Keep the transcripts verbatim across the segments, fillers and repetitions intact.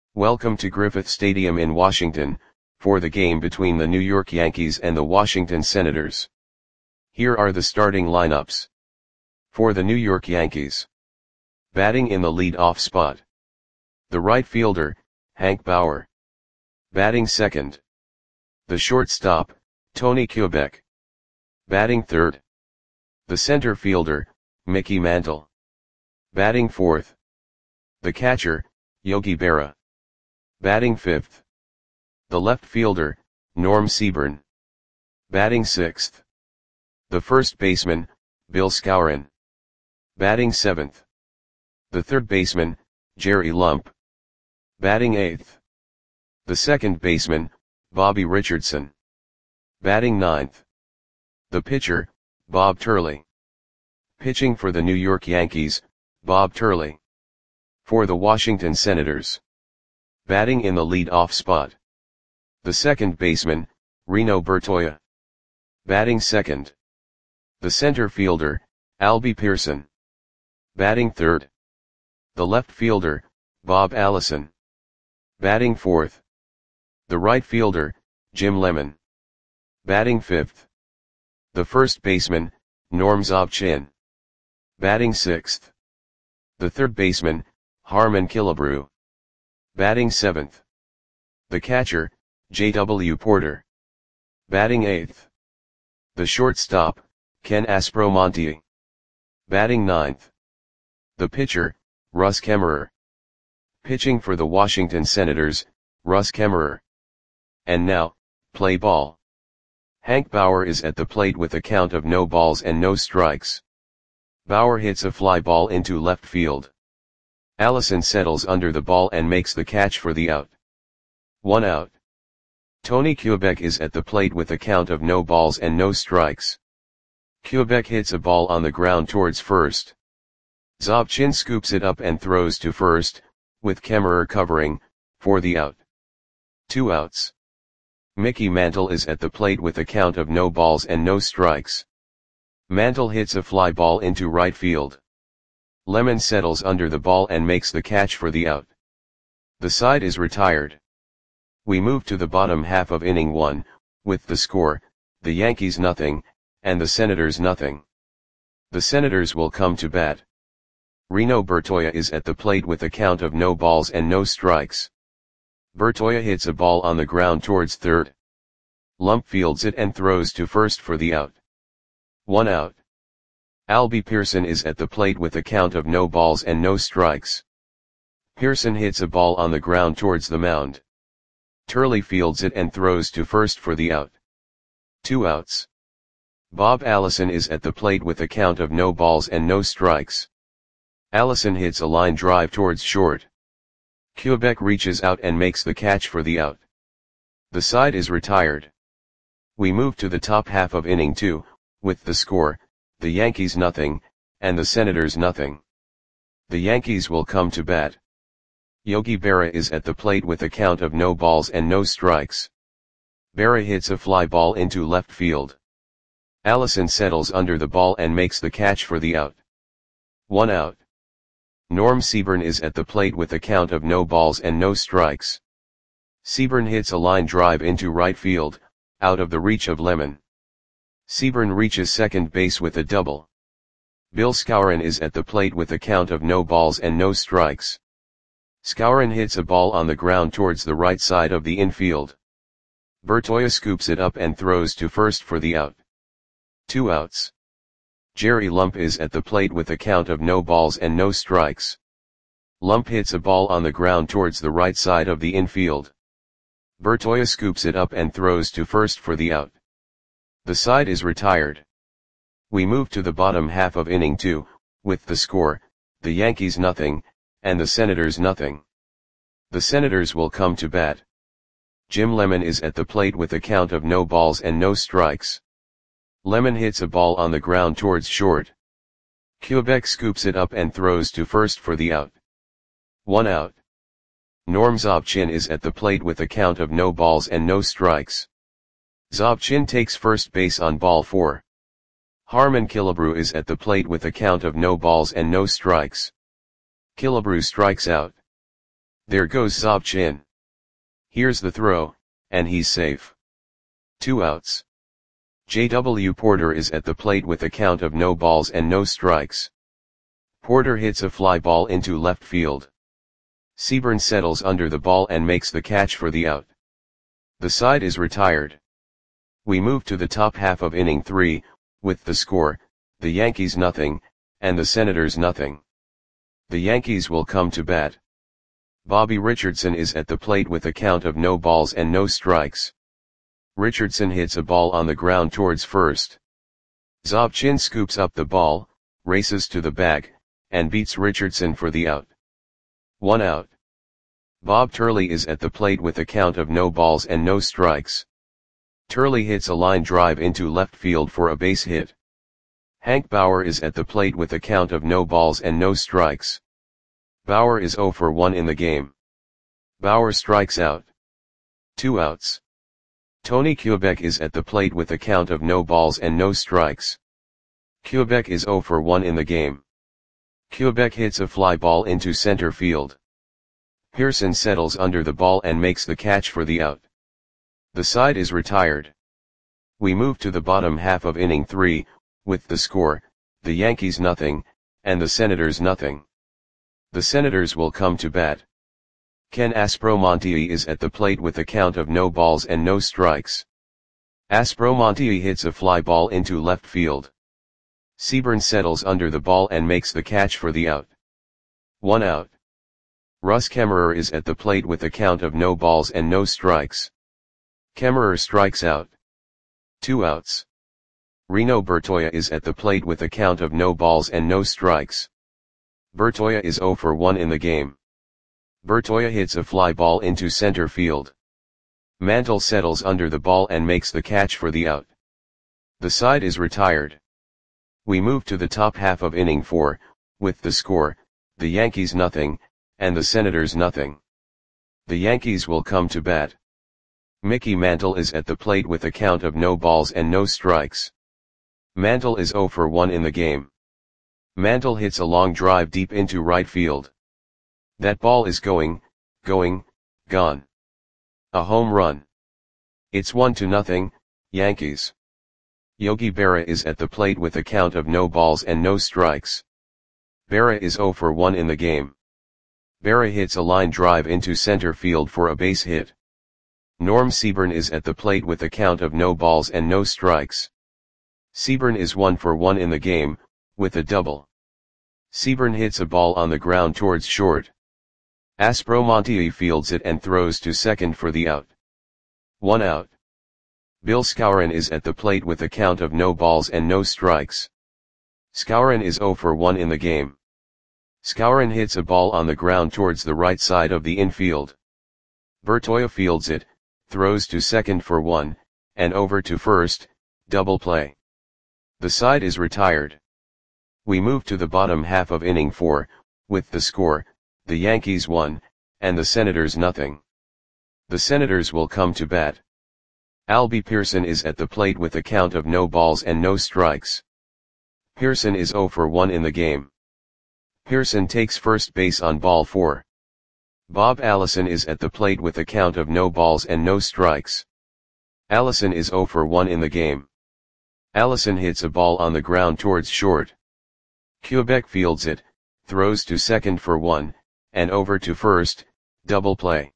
Welcome to Griffith Stadium in Washington, for the game between the New York Yankees and the Washington Senators. Here are the starting lineups. For the New York Yankees. Batting in the lead-off spot. The right fielder, Hank Bauer. Batting second. The shortstop, Tony Kubek. Batting third. The center fielder, Mickey Mantle. Batting fourth. The catcher, Yogi Berra. Batting fifth. The left fielder, Norm Seaborn. Batting sixth. The first baseman, Bill Skowron. Batting seventh. The third baseman, Jerry Lump. Batting eighth. The second baseman, Bobby Richardson. Batting ninth. The pitcher, Bob Turley. Pitching for the New York Yankees, Bob Turley. For the Washington Senators. Batting in the lead-off spot. The second baseman, Reno Bertoia. Batting second. The center fielder, Albie Pearson. Batting third. The left fielder, Bob Allison. Batting fourth. The right fielder, Jim Lemon. Batting fifth. The first baseman, Norm Zobchin. Batting sixth. The third baseman, Harmon Killebrew. Batting seventh. The catcher, J W Porter. Batting eighth. The shortstop, Ken Aspromonte. Batting ninth. The pitcher, Russ Kemmerer. Pitching for the Washington Senators, Russ Kemmerer. And now, play ball. Hank Bauer is at the plate with a count of no balls and no strikes. Bauer hits a fly ball into left field. Allison settles under the ball and makes the catch for the out. One out. Tony Kubek is at the plate with a count of no balls and no strikes. Kubek hits a ball on the ground towards first. Zobchin scoops it up and throws to first, with Kemmerer covering, for the out. Two outs. Mickey Mantle is at the plate with a count of no balls and no strikes. Mantle hits a fly ball into right field. Lemon settles under the ball and makes the catch for the out. The side is retired. We move to the bottom half of inning one, with the score, the Yankees nothing, and the Senators nothing. The Senators will come to bat. Reno Bertoia is at the plate with a count of no balls and no strikes. Bertoia hits a ball on the ground towards third. Lump fields it and throws to first for the out. One out. Albie Pearson is at the plate with a count of no balls and no strikes. Pearson hits a ball on the ground towards the mound. Turley fields it and throws to first for the out. Two outs. Bob Allison is at the plate with a count of no balls and no strikes. Allison hits a line drive towards short. Kubek reaches out and makes the catch for the out. The side is retired. We move to the top half of inning two, with the score, the Yankees nothing, and the Senators nothing. The Yankees will come to bat. Yogi Berra is at the plate with a count of no balls and no strikes. Berra hits a fly ball into left field. Allison settles under the ball and makes the catch for the out. One out. Norm Seaborn is at the plate with a count of no balls and no strikes. Seaborn hits a line drive into right field, out of the reach of Lemon. Seaborn reaches second base with a double. Bill Skowron is at the plate with a count of no balls and no strikes. Skowron hits a ball on the ground towards the right side of the infield. Bertoia scoops it up and throws to first for the out. Two outs. Jerry Lump is at the plate with a count of no balls and no strikes. Lump hits a ball on the ground towards the right side of the infield. Bertoia scoops it up and throws to first for the out. The side is retired. We move to the bottom half of inning two, with the score, the Yankees nothing, and the Senators nothing. The Senators will come to bat. Jim Lemon is at the plate with a count of no balls and no strikes. Lemon hits a ball on the ground towards short. Kubek scoops it up and throws to first for the out. One out. Norm Zobchin is at the plate with a count of no balls and no strikes. Zobchin takes first base on ball four. Harmon Killebrew is at the plate with a count of no balls and no strikes. Killebrew strikes out. There goes Zob Chin. Here's the throw, and he's safe. Two outs. J W Porter is at the plate with a count of no balls and no strikes. Porter hits a fly ball into left field. Seaburn settles under the ball and makes the catch for the out. The side is retired. We move to the top half of inning three, with the score, the Yankees nothing, and the Senators nothing. The Yankees will come to bat. Bobby Richardson is at the plate with a count of no balls and no strikes. Richardson hits a ball on the ground towards first. Zob Chin scoops up the ball, races to the bag, and beats Richardson for the out. One out. Bob Turley is at the plate with a count of no balls and no strikes. Turley hits a line drive into left field for a base hit. Hank Bauer is at the plate with a count of no balls and no strikes. Bauer is oh for one in the game. Bauer strikes out. Two outs. Tony Kubek is at the plate with a count of no balls and no strikes. Kubek is oh for one in the game. Kubek hits a fly ball into center field. Pearson settles under the ball and makes the catch for the out. The side is retired. We move to the bottom half of inning three, with the score, the Yankees nothing, and the Senators nothing. The Senators will come to bat. Ken Aspromonte is at the plate with a count of no balls and no strikes. Aspromonte hits a fly ball into left field. Seaburn settles under the ball and makes the catch for the out. One out. Russ Kemmerer is at the plate with a count of no balls and no strikes. Kemmerer strikes out. Two outs. Reno Bertoia is at the plate with a count of no balls and no strikes. Bertoia is oh for one in the game. Bertoia hits a fly ball into center field. Mantle settles under the ball and makes the catch for the out. The side is retired. We move to the top half of inning four, with the score, the Yankees nothing, and the Senators nothing. The Yankees will come to bat. Mickey Mantle is at the plate with a count of no balls and no strikes. Mantle is oh for one in the game. Mantle hits a long drive deep into right field. That ball is going, going, gone. A home run. It's one to nothing, Yankees. Yogi Berra is at the plate with a count of no balls and no strikes. Berra is oh for one in the game. Berra hits a line drive into center field for a base hit. Norm Seaburn is at the plate with a count of no balls and no strikes. Seaburn is one for one in the game, with a double. Seaburn hits a ball on the ground towards short. Aspromonte fields it and throws to second for the out. One out. Bill Skowron is at the plate with a count of no balls and no strikes. Skowron is oh for one in the game. Skowron hits a ball on the ground towards the right side of the infield. Bertoia fields it, throws to second for one, and over to first, double play. The side is retired. We move to the bottom half of inning four, with the score, the Yankees one, and the Senators nothing. The Senators will come to bat. Albie Pearson is at the plate with a count of no balls and no strikes. Pearson is oh for one in the game. Pearson takes first base on ball four. Bob Allison is at the plate with a count of no balls and no strikes. Allison is oh for one in the game. Allison hits a ball on the ground towards short. Kubek fields it, throws to second for one, and over to first, double play.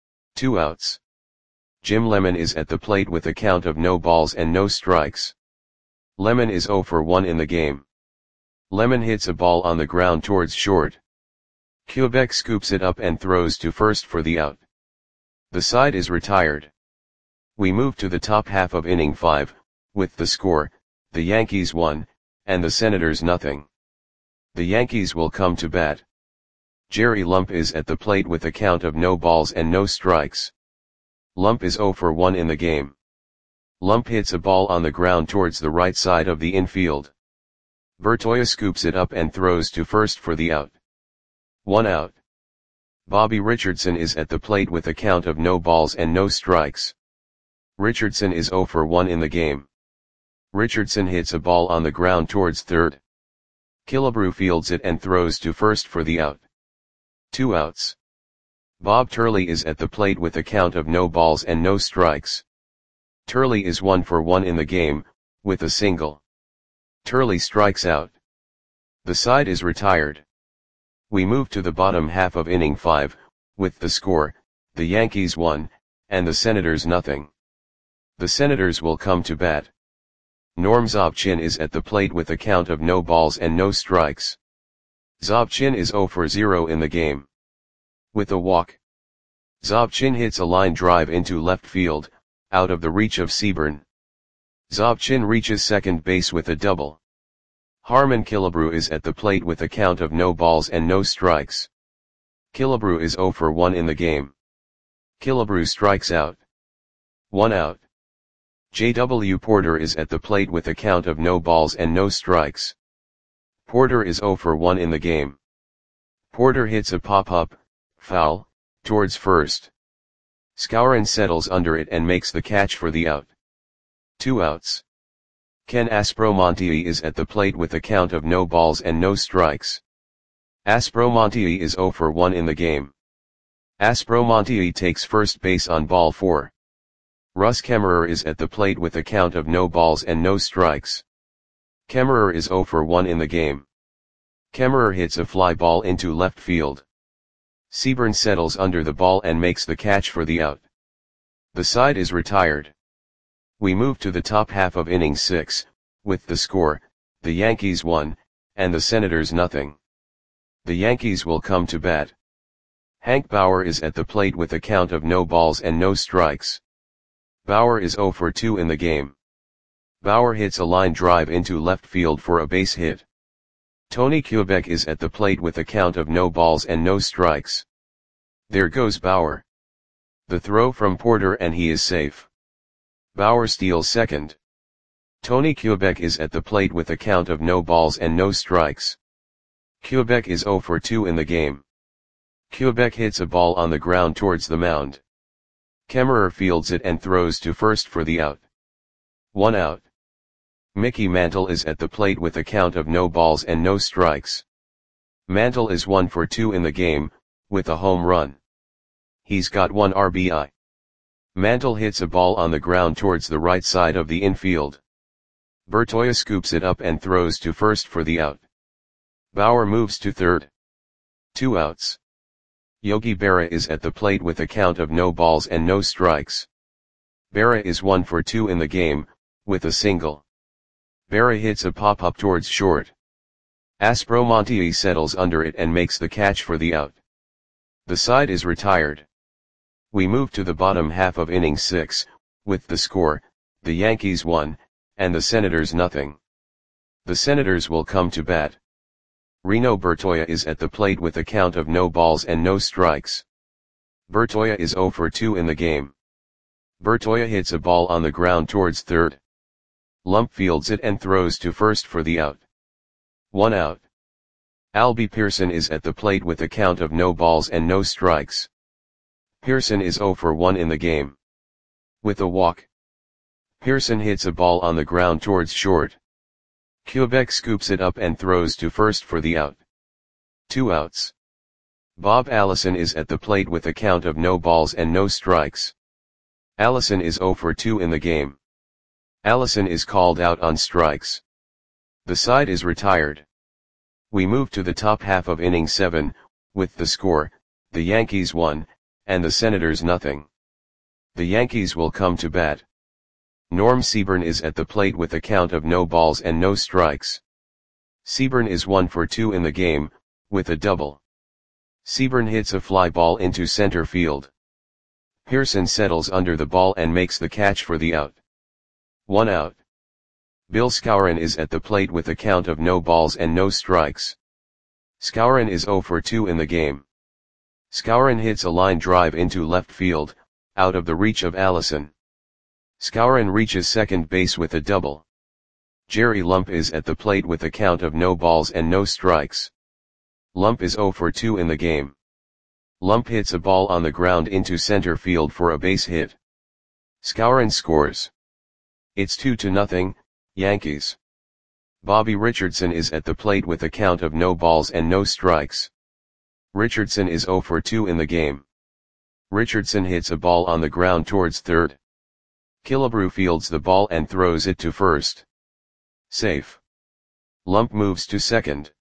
Two outs. Jim Lemon is at the plate with a count of no balls and no strikes. Lemon is oh for one in the game. Lemon hits a ball on the ground towards short. Kubek scoops it up and throws to first for the out. The side is retired. We move to the top half of inning five, with the score, the Yankees one, and the Senators nothing. The Yankees will come to bat. Jerry Lump is at the plate with a count of no balls and no strikes. Lump is oh for one in the game. Lump hits a ball on the ground towards the right side of the infield. Bertoia scoops it up and throws to first for the out. One out. Bobby Richardson is at the plate with a count of no balls and no strikes. Richardson is oh for one in the game. Richardson hits a ball on the ground towards third. Killebrew fields it and throws to first for the out. Two outs. Bob Turley is at the plate with a count of no balls and no strikes. Turley is one for one in the game, with a single. Turley strikes out. The side is retired. We move to the bottom half of inning five, with the score, the Yankees one, and the Senators nothing. The Senators will come to bat. Norm Zobchin is at the plate with a count of no balls and no strikes. Zobchin is zero for zero in the game. With a walk. Zobchin hits a line drive into left field, out of the reach of Seaburn. Zobchin reaches second base with a double. Harmon Killebrew is at the plate with a count of no balls and no strikes. Killebrew is zero for one in the game. Killebrew strikes out. One out. J W Porter is at the plate with a count of no balls and no strikes. Porter is zero for one in the game. Porter hits a pop-up, foul, towards first. Skowron settles under it and makes the catch for the out. Two outs. Ken Aspromonte is at the plate with a count of no balls and no strikes. Aspromonte is zero for one in the game. Aspromonte takes first base on ball four. Russ Kemmerer is at the plate with a count of no balls and no strikes. Kemmerer is zero for one in the game. Kemmerer hits a fly ball into left field. Seaburn settles under the ball and makes the catch for the out. The side is retired. We move to the top half of inning six, with the score, the Yankees one, and the Senators nothing. The Yankees will come to bat. Hank Bauer is at the plate with a count of no balls and no strikes. Bauer is zero for two in the game. Bauer hits a line drive into left field for a base hit. Tony Kubek is at the plate with a count of no balls and no strikes. There goes Bauer. The throw from Porter and he is safe. Bauer steals second. Tony Kubek is at the plate with a count of no balls and no strikes. Kubek is zero for two in the game. Kubek hits a ball on the ground towards the mound. Kemmerer fields it and throws to first for the out. One out. Mickey Mantle is at the plate with a count of no balls and no strikes. Mantle is one for two in the game, with a home run. He's got one R B I. Mantle hits a ball on the ground towards the right side of the infield. Bertoia scoops it up and throws to first for the out. Bauer moves to third. Two outs. Yogi Berra is at the plate with a count of no balls and no strikes. Berra is one for two in the game, with a single. Berra hits a pop-up towards short. Aspromonte settles under it and makes the catch for the out. The side is retired. We move to the bottom half of inning six, with the score, the Yankees one, and the Senators nothing. The Senators will come to bat. Reno Bertoia is at the plate with a count of no balls and no strikes. Bertoia is zero for two in the game. Bertoia hits a ball on the ground towards third. Lump fields it and throws to first for the out. One out. Albie Pearson is at the plate with a count of no balls and no strikes. Pearson is zero for one in the game. With a walk. Pearson hits a ball on the ground towards short. Kubek scoops it up and throws to first for the out. Two outs. Bob Allison is at the plate with a count of no balls and no strikes. Allison is zero for two in the game. Allison is called out on strikes. The side is retired. We move to the top half of inning seven, with the score, the Yankees one, and the Senators nothing. The Yankees will come to bat. Norm Seaburn is at the plate with a count of no balls and no strikes. Seaburn is one for two in the game, with a double. Seaburn hits a fly ball into center field. Pearson settles under the ball and makes the catch for the out. One out. Bill Skowron is at the plate with a count of no balls and no strikes. Skowron is zero for two in the game. Skowron hits a line drive into left field, out of the reach of Allison. Skowron reaches second base with a double. Jerry Lump is at the plate with a count of no balls and no strikes. Lump is zero for two in the game. Lump hits a ball on the ground into center field for a base hit. Skowron scores. It's two to nothing, Yankees. Bobby Richardson is at the plate with a count of no balls and no strikes. Richardson is zero for two in the game. Richardson hits a ball on the ground towards third. Killebrew fields the ball and throws it to first. Safe. Lump moves to second.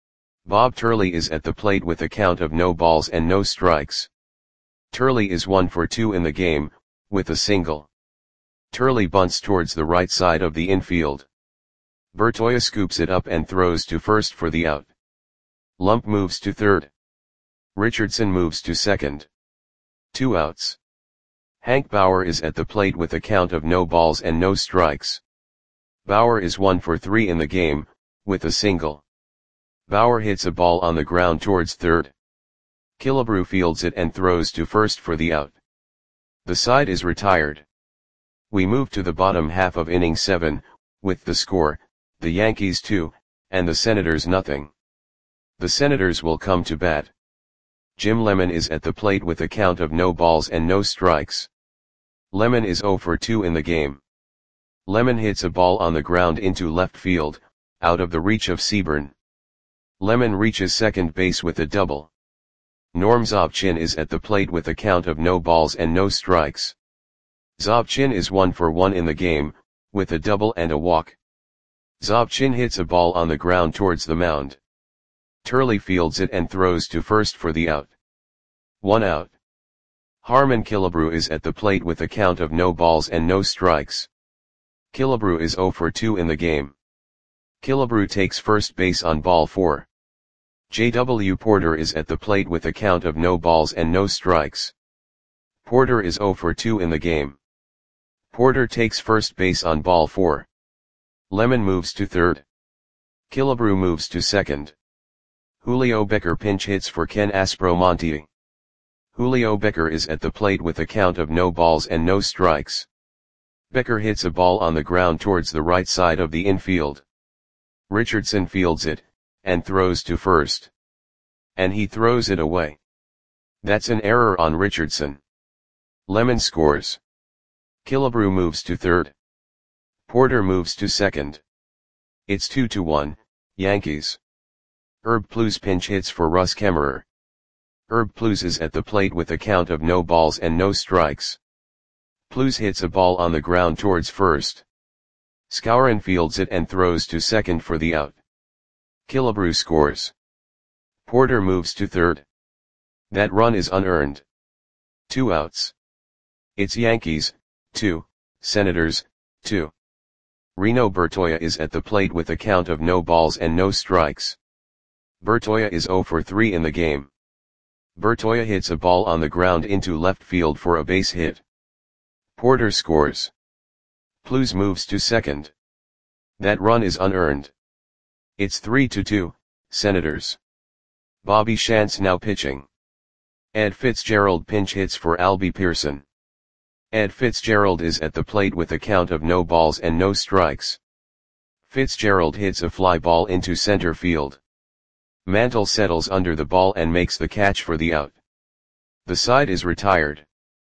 Bob Turley is at the plate with a count of no balls and no strikes. Turley is one for two in the game, with a single. Turley bunts towards the right side of the infield. Bertoia scoops it up and throws to first for the out. Lump moves to third. Richardson moves to second. Two outs. Hank Bauer is at the plate with a count of no balls and no strikes. Bauer is one for three in the game, with a single. Bauer hits a ball on the ground towards third. Killebrew fields it and throws to first for the out. The side is retired. We move to the bottom half of inning seven, with the score, the Yankees two, and the Senators nothing. The Senators will come to bat. Jim Lemon is at the plate with a count of no balls and no strikes. Lemon is oh for two in the game. Lemon hits a ball on the ground into left field, out of the reach of Seaburn. Lemon reaches second base with a double. Norm Zobchin is at the plate with a count of no balls and no strikes. Zobchin is one for one in the game, with a double and a walk. Zobchin hits a ball on the ground towards the mound. Turley fields it and throws to first for the out. One out. Harmon Killebrew is at the plate with a count of no balls and no strikes. Killebrew is oh for two in the game. Killebrew takes first base on ball four. J W Porter is at the plate with a count of no balls and no strikes. Porter is oh for two in the game. Porter takes first base on ball four. Lemon moves to third. Killebrew moves to second. Julio Becker pinch hits for Ken Aspromonte. Julio Becker is at the plate with a count of no balls and no strikes. Becker hits a ball on the ground towards the right side of the infield. Richardson fields it, and throws to first. And he throws it away. That's an error on Richardson. Lemon scores. Killebrew moves to third. Porter moves to second. It's two to one, Yankees. Herb Plews pinch hits for Russ Kemmerer. Herb Plews is at the plate with a count of no balls and no strikes. Plews hits a ball on the ground towards first. Skowron fields it and throws to second for the out. Killebrew scores. Porter moves to third. That run is unearned. Two outs. It's Yankees, two, Senators, two. Reno Bertoia is at the plate with a count of no balls and no strikes. Bertoia is oh for three in the game. Bertoia hits a ball on the ground into left field for a base hit. Porter scores. Plews moves to second. That run is unearned. It's three to two, Senators. Bobby Shantz now pitching. Ed Fitzgerald pinch hits for Albie Pearson. Ed Fitzgerald is at the plate with a count of no balls and no strikes. Fitzgerald hits a fly ball into center field. Mantle settles under the ball and makes the catch for the out. The side is retired.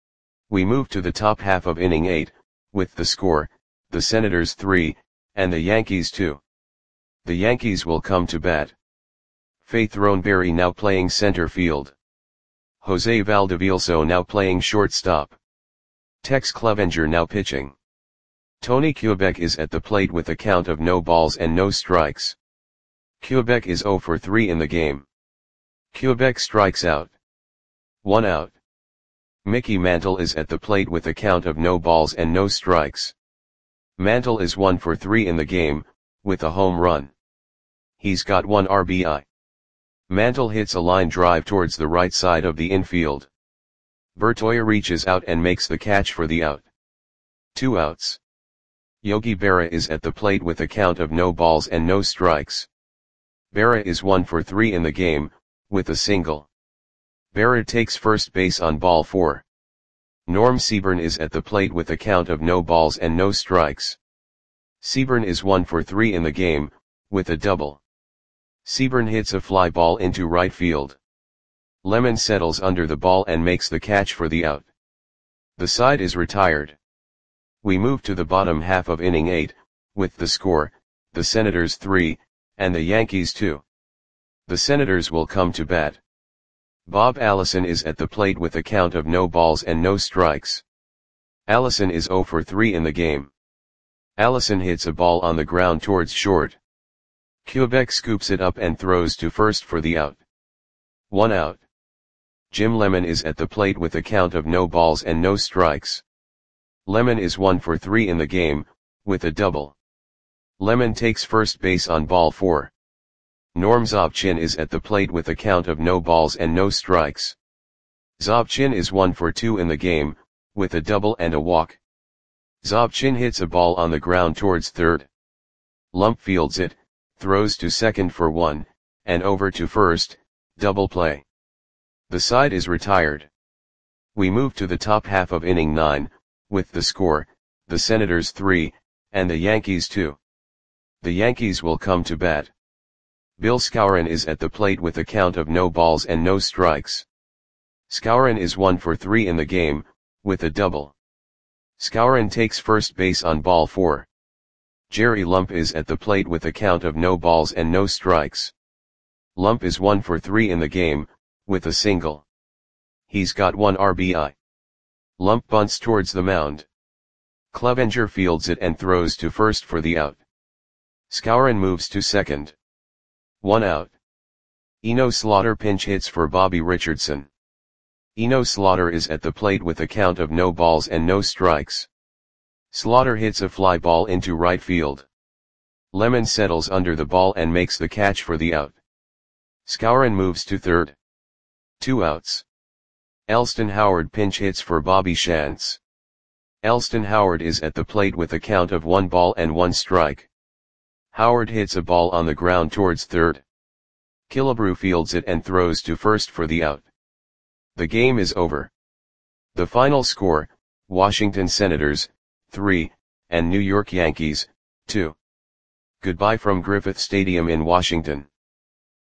We move to the top half of inning eight, with the score, the Senators three, and the Yankees two. The Yankees will come to bat. Faith Roneberry now playing center field. Jose Valdevielso now playing shortstop. Tex Clevenger now pitching. Tony Kubek is at the plate with a count of no balls and no strikes. Kubek is oh for three in the game. Kubek strikes out. One out. Mickey Mantle is at the plate with a count of no balls and no strikes. Mantle is one for three in the game, with a home run. He's got one R B I. Mantle hits a line drive towards the right side of the infield. Bertoia reaches out and makes the catch for the out. Two outs. Yogi Berra is at the plate with a count of no balls and no strikes. Berra is one for three in the game, with a single. Berra takes first base on ball four. Norm Seaburn is at the plate with a count of no balls and no strikes. Seaburn is one for three in the game, with a double. Seaburn hits a fly ball into right field. Lemon settles under the ball and makes the catch for the out. The side is retired. We move to the bottom half of inning eight, with the score, the Senators three, and the Yankees two. The Senators will come to bat. Bob Allison is at the plate with a count of no balls and no strikes. Allison is zero for three in the game. Allison hits a ball on the ground towards short. Quebec scoops it up and throws to first for the out. One out. Jim Lemon is at the plate with a count of no balls and no strikes. Lemon is one for three in the game, with a double. Lemon takes first base on ball four. Norm Zobchin is at the plate with a count of no balls and no strikes. Zobchin is one for two in the game, with a double and a walk. Zobchin hits a ball on the ground towards third. Lump fields it, throws to second for one, and over to first, double play. The side is retired. We move to the top half of inning nine, with the score, the Senators three, and the Yankees two. The Yankees will come to bat. Bill Skowron is at the plate with a count of no balls and no strikes. Skowron is one for three in the game, with a double. Skowron takes first base on ball four. Jerry Lump is at the plate with a count of no balls and no strikes. Lump is one for three in the game, with a single. He's got one R B I. Lump bunts towards the mound. Clevenger fields it and throws to first for the out. Skowron moves to second. One out. Eno Slaughter pinch hits for Bobby Richardson. Eno Slaughter is at the plate with a count of no balls and no strikes. Slaughter hits a fly ball into right field. Lemon settles under the ball and makes the catch for the out. Skowron moves to third. Two outs. Elston Howard pinch hits for Bobby Shantz. Elston Howard is at the plate with a count of one ball and one strike. Howard hits a ball on the ground towards third. Killebrew fields it and throws to first for the out. The game is over. The final score, Washington Senators, three, and New York Yankees, two. Goodbye from Griffith Stadium in Washington.